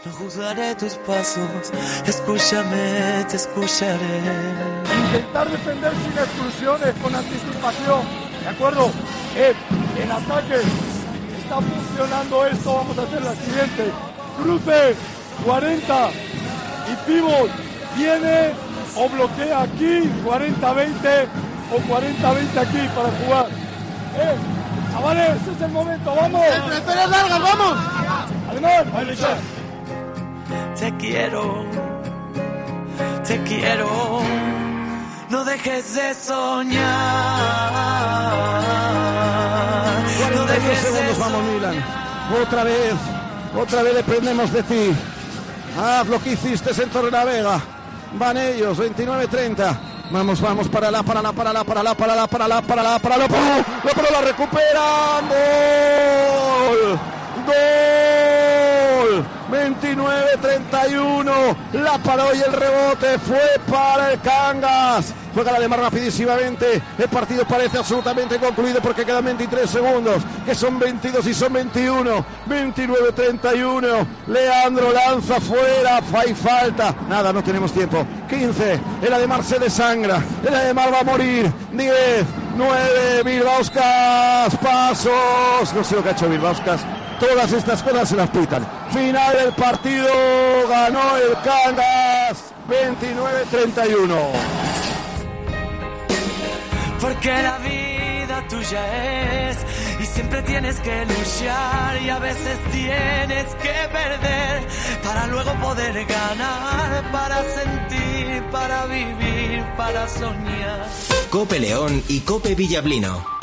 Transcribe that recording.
No juzgaré tus pasos, escúchame, te escucharé. Intentar defender sin exclusiones, con anticipación, ¿de acuerdo? En ataque está funcionando esto, vamos a hacer la siguiente. Cruce, 40 y pivot, viene o bloquea aquí, 40-20 o 40-20 aquí para jugar. Chavales, este es el momento, vamos. ¡Tres largas, vamos! Además, Te quiero, no dejes de soñar. 42 segundos, vamos Milan. Otra vez dependemos de ti. Haz lo que hiciste en Torrelavega. Van ellos, 29-30. Vamos, para la recuperan. ¡Gol! 29-31. La paró y el rebote fue para el Cangas. Juega la de mar rapidísimamente. El partido parece absolutamente concluido porque quedan 23 segundos, que son 22 y son 21. 29-31. Leandro lanza fuera. Hay falta. Nada, no tenemos tiempo. 15. El Ademar se desangra. El Ademar va a morir. 10, 9. Bilbauskas. Pasos. No sé lo que ha hecho Bilbauskas. Todas estas cosas se las pitan. Final del partido. Ganó el Cangas. 29-31. Porque la vida tuya es y siempre tienes que luchar y a veces tienes que perder para luego poder ganar, para sentir, para vivir, para soñar. Cope León y Cope Villablino.